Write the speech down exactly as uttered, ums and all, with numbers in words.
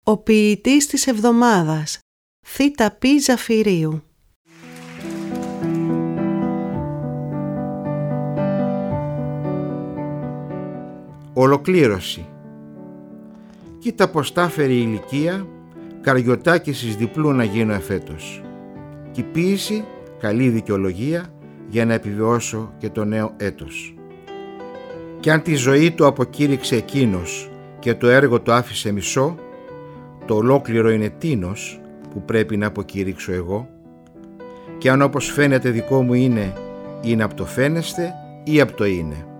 Ο ποιητής της εβδομάδας, Θήτα Π. Ζαφυρίου. Ολοκλήρωση. Κοίτα πως τα φέρει η ηλικία, Καριωτάκησης διπλού να γίνω εφέτος. Κι η ποίηση καλή δικαιολογία για να επιβιώσω και το νέο έτος. Κι αν τη ζωή του αποκήρυξε εκείνος και το έργο το άφησε μισό, το ολόκληρο είναι τίνος που πρέπει να αποκήρυξω εγώ. Και αν όπως φαίνεται δικό μου είναι, είναι απ' το φαίνεστε ή απ' το είναι.